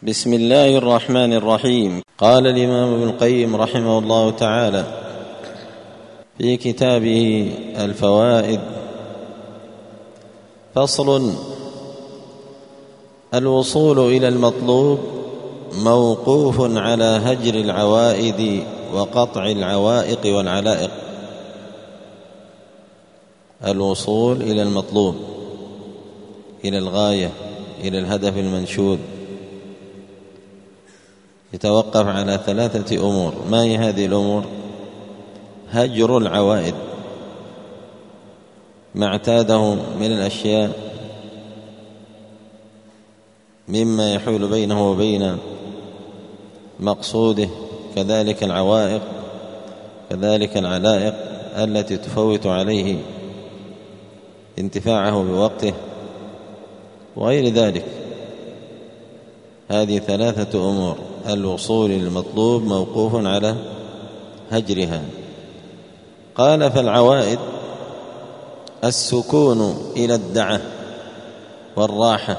بسم الله الرحمن الرحيم. قال الإمام ابن القيم رحمه الله تعالى في كتابه الفوائد: فصل: الوصول إلى المطلوب موقوف على هجر العوائد وقطع العوائق والعلائق. الوصول إلى المطلوب، إلى الغاية، إلى الهدف المنشود، يتوقف على 3 أمور. ما هي هذه الأمور؟ هجر العوائد، ما اعتاده من الأشياء مما يحول بينه وبين مقصوده، كذلك العوائق، كذلك العلائق التي تفوت عليه انتفاعه بوقته وغير ذلك. هذه 3 أمور. الوصول للمطلوب موقوف على هجرها. قال: فالعوائد السكون إلى الدعة والراحة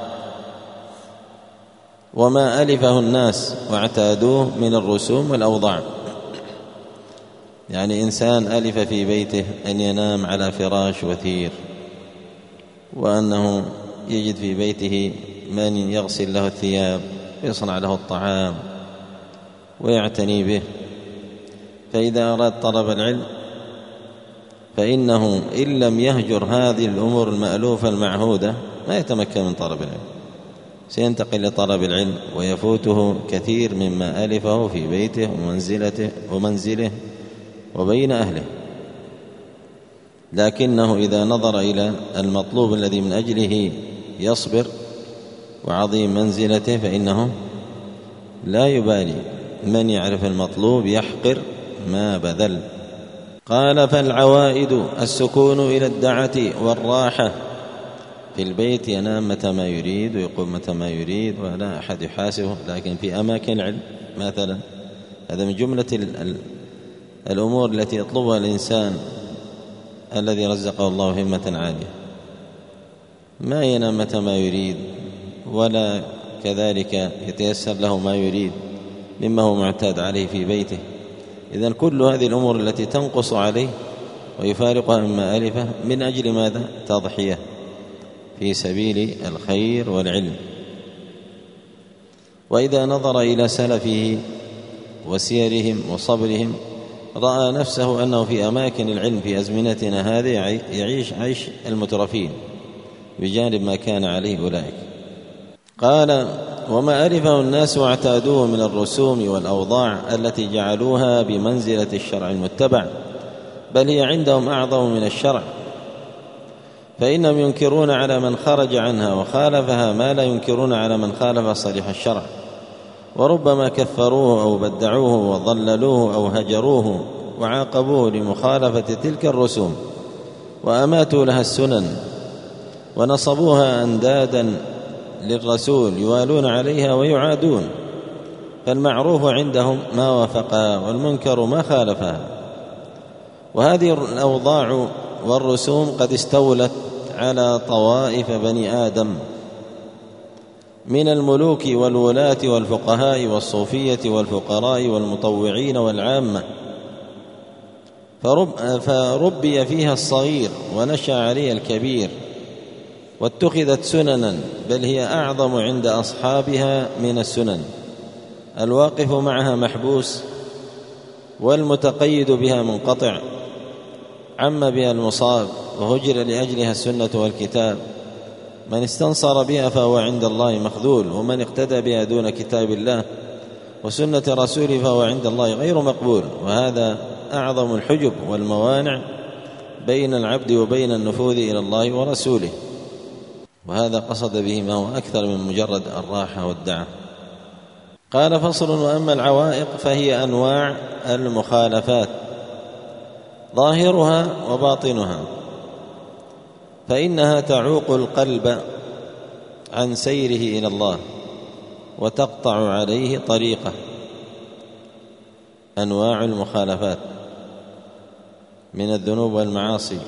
وما ألفه الناس واعتادوه من الرسوم والأوضاع. يعني إنسان ألف في بيته أن ينام على فراش وثير، وأنه يجد في بيته من يغسل له الثياب ويصنع له الطعام ويعتني به، فإذا أراد طلب العلم فإنه إن لم يهجر هذه الأمور المألوفة المعهودة ما يتمكن من طلب العلم، سينتقل لطلب العلم ويفوته كثير مما ألفه في بيته ومنزله وبين أهله. لكنه إذا نظر إلى المطلوب الذي من أجله يصبر وعظيم منزلته فإنه لا يبالي. من يعرف المطلوب يحقر ما بذل. قال: فالعوائد السكون إلى الدعة والراحة. في البيت ينام متى ما يريد ويقوم متى ما يريد ولا أحد يحاسبه، لكن في أماكن العلم مثلا، هذا من جملة الأمور التي يطلبها الإنسان الذي رزقه الله همة عالية. ما ينام متى ما يريد ولا كذلك يتيسر له ما يريد مما هو معتاد عليه في بيته. إذن كل هذه الأمور التي تنقص عليه ويفارقها مما ألفه من أجل ماذا؟ تضحية في سبيل الخير والعلم. وإذا نظر إلى سلفه وسيرهم وصبرهم رأى نفسه أنه في أماكن العلم في أزمنتنا هذه يعيش عيش المترفين بجانب ما كان عليه أولئك. قال: وما ألفه الناس واعتادوه من الرسوم والأوضاع التي جعلوها بمنزلة الشرع المتبع، بل هي عندهم أعظم من الشرع، فإنهم ينكرون على من خرج عنها وخالفها ما لا ينكرون على من خالف صريح الشرع، وربما كفروه أو بدعوه وضللوه أو هجروه وعاقبوه لمخالفة تلك الرسوم، وأماتوا لها السنن ونصبوها أندادا للرسول يوالون عليها ويعادون. فالمعروف عندهم ما وافقها والمنكر ما خالفها. وهذه الأوضاع والرسوم قد استولت على طوائف بني آدم من الملوك والولاة والفقهاء والصوفية والفقراء والمطوعين والعامة، فربي فيها الصغير ونشأ عليها الكبير، واتخذت سننا بل هي أعظم عند أصحابها من السنن. الواقف معها محبوس والمتقيد بها منقطع، عم بها المصاب وهجر لأجلها السنة والكتاب. من استنصر بها فهو عند الله مخذول، ومن اقتدى بها دون كتاب الله وسنة رسوله فهو عند الله غير مقبول. وهذا أعظم الحجب والموانع بين العبد وبين النفوذ إلى الله ورسوله. وهذا قصد به ما هو أكثر من مجرد الراحة والدعة. قال: فصل: وأما العوائق فهي أنواع المخالفات ظاهرها وباطنها، فإنها تعوق القلب عن سيره إلى الله وتقطع عليه طريقه. أنواع المخالفات من الذنوب والمعاصي،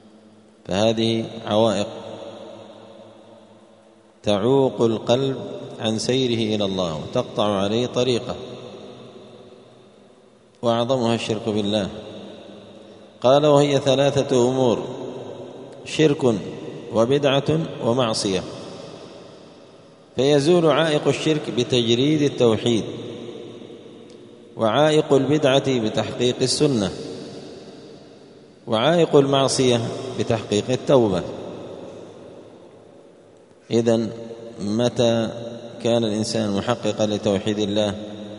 فهذه عوائق تعوق القلب عن سيره إلى الله وتقطع عليه طريقه، وأعظمها الشرك بالله. قال: وهي 3 أمور: شرك وبدعة ومعصية. فيزول عائق الشرك بتجريد التوحيد، وعائق البدعة بتحقيق السنة، وعائق المعصية بتحقيق التوبة. إذن متى كان الإنسان محققا لتوحيد الله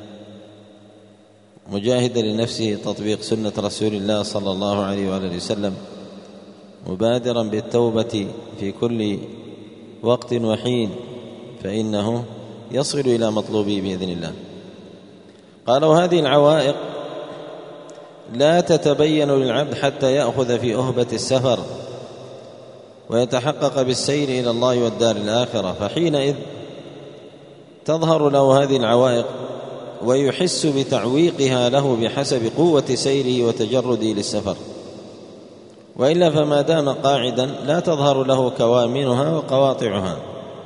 مجاهدا لنفسه تطبيق سنة رسول الله صلى الله عليه وآله وسلم، مبادرا بالتوبة في كل وقت وحين، فإنه يصل إلى مطلوبه بإذن الله. قال: وهذه العوائق لا تتبين للعبد حتى يأخذ في أهبة السفر ويتحقق بالسير إلى الله والدار الآخرة، فحينئذ تظهر له هذه العوائق ويحس بتعويقها له بحسب قوة سيره وتجرده للسفر، وإلا فما دام قاعدا لا تظهر له كوامنها وقواطعها.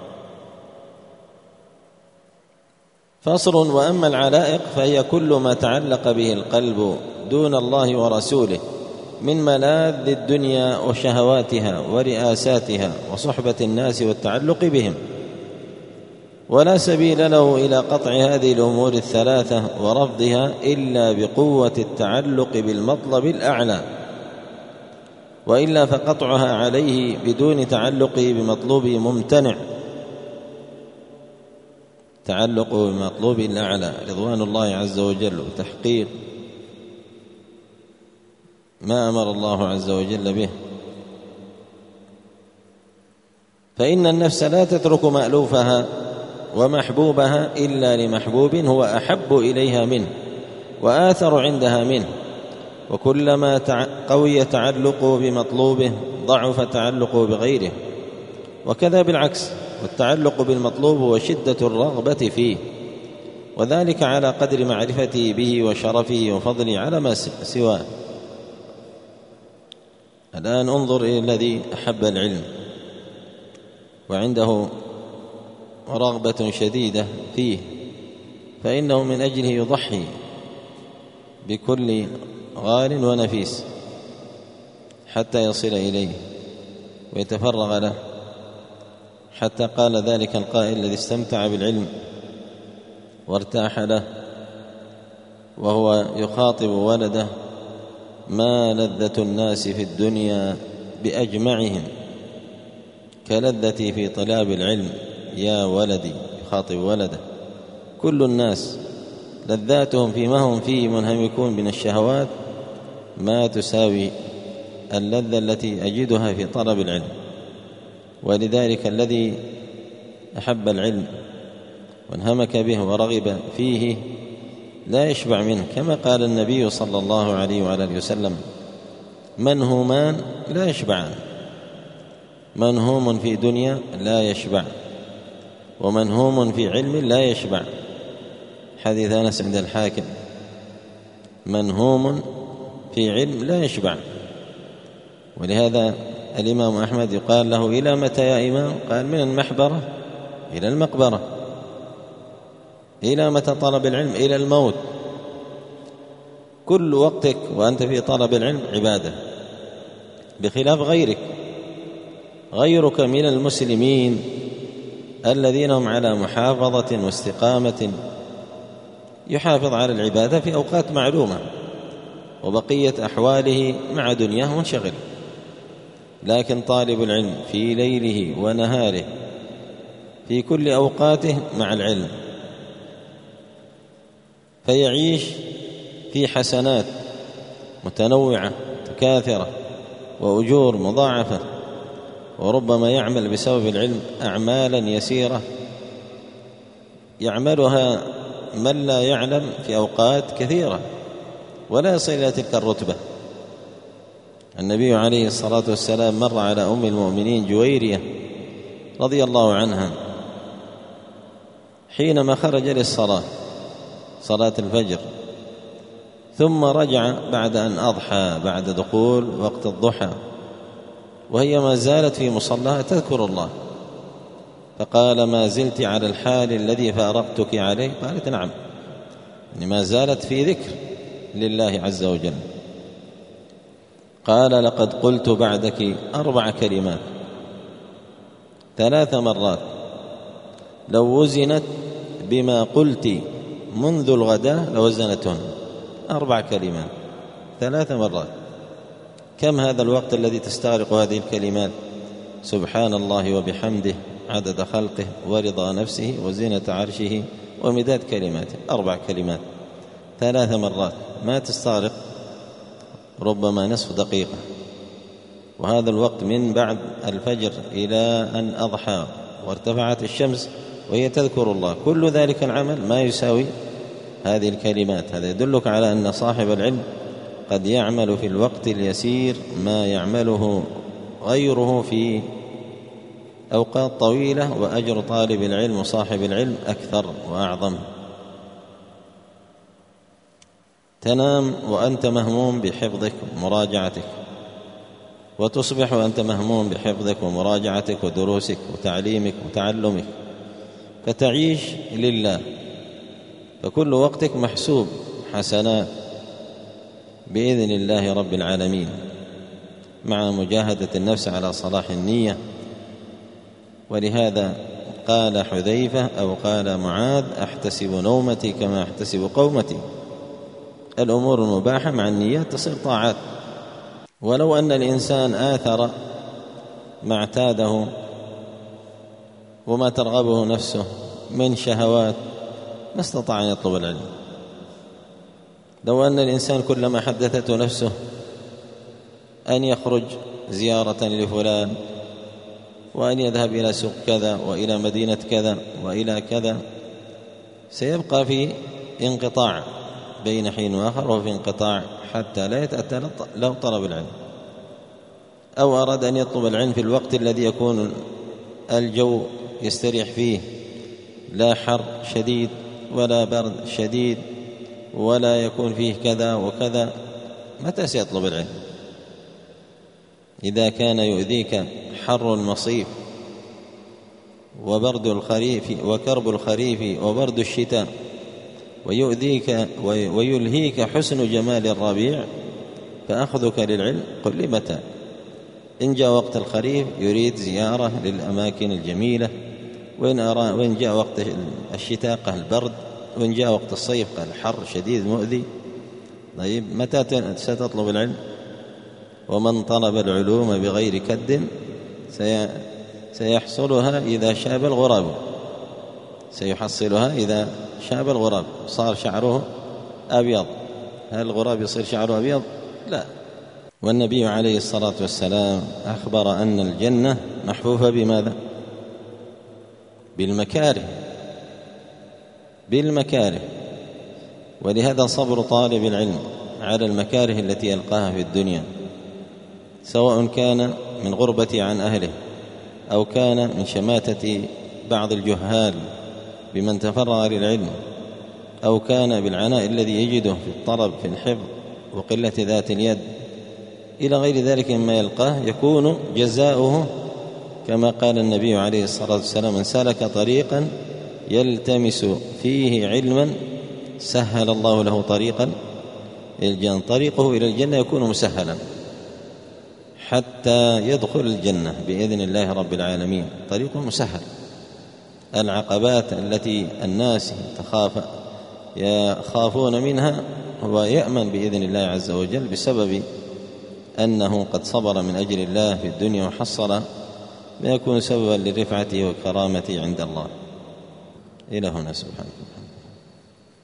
فصل: وأما العلائق فهي كل ما تعلق به القلب دون الله ورسوله من ملاذ الدنيا وشهواتها ورئاساتها وصحبة الناس والتعلق بهم، ولا سبيل له إلى قطع هذه الأمور 3 ورفضها إلا بقوة التعلق بالمطلب الأعلى، وإلا فقطعها عليه بدون تعلقه بمطلوبه ممتنع. تعلقه بمطلوب الأعلى رضوان الله عز وجل وتحقيق ما أمر الله عز وجل به. فإن النفس لا تترك مألوفها ومحبوبها إلا لمحبوب هو أحب إليها منه وآثر عندها منه، وكلما قوي تعلقه بمطلوبه ضعف تعلقه بغيره، وكذا بالعكس، والتعلق بالمطلوب هو شدة الرغبة فيه، وذلك على قدر معرفته به وشرفه وفضله على ما سواه. الآن انظر إلى الذي أحب العلم وعنده رغبة شديدة فيه، فإنه من أجله يضحي بكل غال ونفيس حتى يصل إليه ويتفرغ له. حتى قال ذلك القائل الذي استمتع بالعلم وارتاح له وهو يخاطب ولده: ما لذة الناس في الدنيا بأجمعهم كلذتي في طلاب العلم يا ولدي. يخاطب ولده: كل الناس لذاتهم فيما هم فيه منهمكون من الشهوات ما تساوي اللذة التي أجدها في طلب العلم. ولذلك الذي أحب العلم وانهمك به ورغب فيه لا يشبع منه، كما قال النبي صلى الله عليه وعلى وسلم: منهومان لا يشبعان، منهوم في دنيا لا يشبع، ومنهوم في علم لا يشبع. حديث أنس عند الحاكم: منهوم في علم لا يشبع. ولهذا الإمام أحمد يقال له: إلى متى يا إمام؟ قال: من المحبرة إلى المقبرة. إلى متى طلب العلم؟ إلى الموت. كل وقتك وأنت في طلب العلم عبادة، بخلاف غيرك من المسلمين الذين هم على محافظة واستقامة، يحافظ على العبادة في أوقات معلومة وبقية أحواله مع دنياه منشغل. لكن طالب العلم في ليله ونهاره في كل أوقاته مع العلم، فيعيش في حسنات متنوعة متكاثرة وأجور مضاعفة، وربما يعمل بسبب العلم أعمالا يسيرة يعملها من لا يعلم في أوقات كثيرة ولا يصل إلى تلك الرتبة. النبي عليه الصلاة والسلام مر على أم المؤمنين جويرية رضي الله عنها حينما خرج للصلاة، صلاة الفجر، ثم رجع بعد أن أضحى بعد دخول وقت الضحى، وهي ما زالت في مصلاها تذكر الله. فقال: ما زلت على الحال الذي فارقتك عليه؟ قالت: نعم، يعني ما زالت في ذكر لله عز وجل. قال: لقد قلت بعدك 4 كلمات 3 مرات، لو وزنت بما قلت منذ الغداء لوزنتهن. 4 كلمات 3 مرات. كم هذا الوقت الذي تستغرق هذه الكلمات؟ سبحان الله وبحمده عدد خلقه ورضا نفسه وزينة عرشه ومداد كلماته. 4 كلمات 3 مرات، ما تستغرق ربما نصف دقيقة، وهذا الوقت من بعد الفجر إلى أن أضحى وارتفعت الشمس وهي تذكر الله. كل ذلك العمل ما يساوي هذه الكلمات. هذا يدلك على أن صاحب العلم قد يعمل في الوقت اليسير ما يعمله غيره في أوقات طويلة، وأجر طالب العلم وصاحب العلم أكثر وأعظم. تنام وأنت مهموم بحفظك ومراجعتك، وتصبح وأنت مهموم بحفظك ومراجعتك ودروسك وتعليمك وتعلمك، فتعيش لله، فكل وقتك محسوب حسنات بإذن الله رب العالمين، مع مجاهدة النفس على صلاح النية. ولهذا قال حذيفة أو قال معاذ: أحتسب نومتي كما أحتسب قومتي. الأمور المباحة مع النيات تصير طاعات. ولو أن الإنسان آثر ما اعتاده وما ترغبه نفسه من شهوات ما استطاع أن يطلب العلم. لو أن الإنسان كلما حدثته نفسه أن يخرج زيارة لفلان، وأن يذهب إلى سوق كذا وإلى مدينة كذا وإلى كذا، سيبقى في انقطاع بين حين وآخر، وفي انقطاع حتى لا يتأتى له طلب العلم. أو أراد أن يطلب العلم في الوقت الذي يكون الجو يستريح فيه، لا حر شديد ولا برد شديد ولا يكون فيه كذا وكذا، متى سيطلب العلم؟ إذا كان يؤذيك حر المصيف وبرد الخريف وكرب الخريف وبرد الشتاء، ويؤذيك ويلهيك حسن جمال الربيع، فأخذك للعلم قل لي متى؟ إن جاء وقت الخريف يريد زيارة للأماكن الجميلة، وإن جاء وقت الشتاء قال البرد، وإن جاء وقت الصيف قال الحر شديد مؤذي. طيب متى ستطلب العلم؟ ومن طلب العلوم بغير كد سيحصلها إذا شاب الغراب، سيحصلها إذا شاب الغراب صار شعره أبيض. هل الغراب يصير شعره أبيض؟ لا. والنبي عليه الصلاة والسلام أخبر أن الجنة محفوفة بماذا؟ بالمكاره. ولهذا صبر طالب العلم على المكاره التي يلقاها في الدنيا، سواء كان من غربة عن أهله، أو كان من شماتة بعض الجهال بمن تفرغ للعلم، أو كان بالعناء الذي يجده في الطلب في الحفظ وقلة ذات اليد، إلى غير ذلك مما يلقاه، يكون جزاؤه كما قال النبي عليه الصلاة والسلام: من سلك طريقا يلتمس فيه علما سهل الله له طريقا إلى الجنة. طريقه إلى الجنة يكون مسهلا حتى يدخل الجنة بإذن الله رب العالمين، طريق مسهل. العقبات التي الناس يخافون منها هو يأمن بإذن الله عز وجل بسبب أنه قد صبر من أجل الله في الدنيا وحصل ما يكون سببا لرفعته وكرامته عند الله. إلى هنا سبحانه.